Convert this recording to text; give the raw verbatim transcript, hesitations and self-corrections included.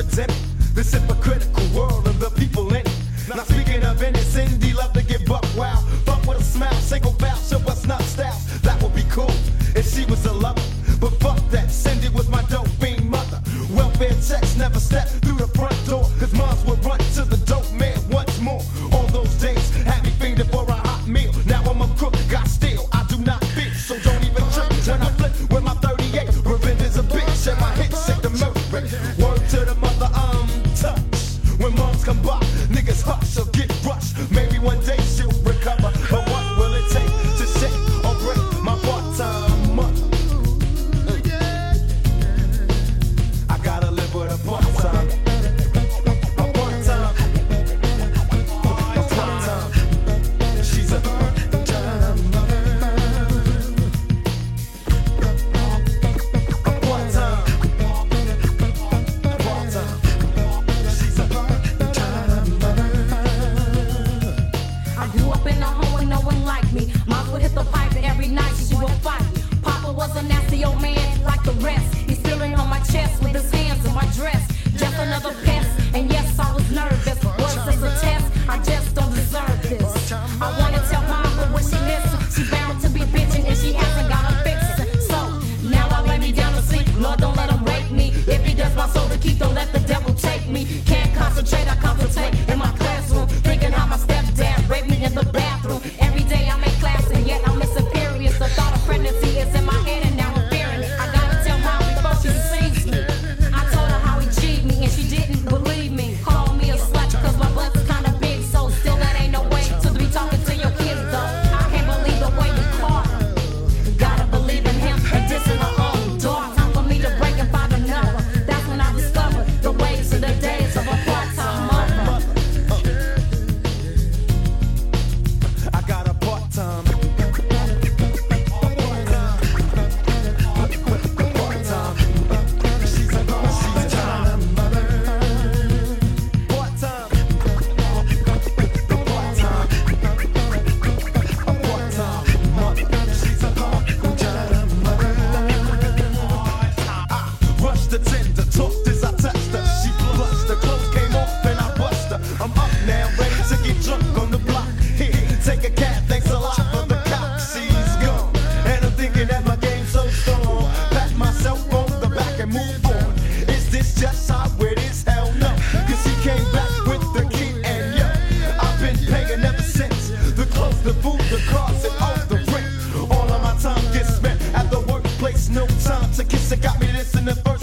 representing this hypocritical world and the people in it. Now speaking of in it, Cindy love to get buck wild. Fuck with a smile, single foul, show us not styles. That would be cool if she was a lover. But fuck that, Cindy was my dope fiend mother. Welfare checks never stepped through the front door, cause moms would run to the dope man once more. All those days had me fiending for a hot meal. Now I'm a crook, got steel, I do not fit. So don't even trip when I flip with my thirty-eight. Revenge is a bitch and my hits shake the murder rate. Word to the mother, um, touch. When moms come by, niggas hush or get rushed. Maybe one day she'll recover, but what will it take to shake or break my part-time mother? I gotta live with a part-time. A part-time. A part-time. She's a part-time mother. A part-time. Part-time. She's a part-time mother. I grew up in a home where no one liked me. Mom would hit the pipe every night, she would fight me. Papa was a nasty old man like the rest. He's feeling on my chest with his hands in my dress. Just another pest, and yes, I was nervous. Was this a test? I just don't deserve this. I wanna tell mom, but when she listens, she bound to be bitching and she hasn't got a fix it. So now I lay me down to sleep. Lord, don't let him rape me. If he does my soul to keep, don't let the devil take me. Can't concentrate, I concentrate in my classroom, thinking how my stepdad raped me in the bathroom. Every day I'm in class and yet I'm missing periods. The thought of pregnancy is in my head and now I'm fearing it. I gotta tell mom before she sees me. I told her how he cheated me and she didn't believe me. Called me a slut cause my butt's kinda big, so still that ain't no way to be talking to your kids though. I can't believe the way you caught her. Gotta believe in him and dissing her own daughter. Time for me to break and find another. That's when I discovered the ways of the days of a part-time mother. I got a part-time. Part-time. She's a part-time mother. Part-time. Part-time. A part-time mother. She's a part-time mother. I rushed the tender, talked as I touched her. She blushed, the clothes came off and I bust her. I'm up now, ready to get drunk on the block. Here, take a cab, thanks a lot for the cop. She's gone, and I'm thinking that my game's so strong. Pat myself on the back and move on. Is this just how it is? Hell no, cause she came back with the key and yeah, I've been paying ever since. The clothes, the food, the cars, and all the rent. All of my time gets spent at the workplace, no time to kiss. It got me this in the first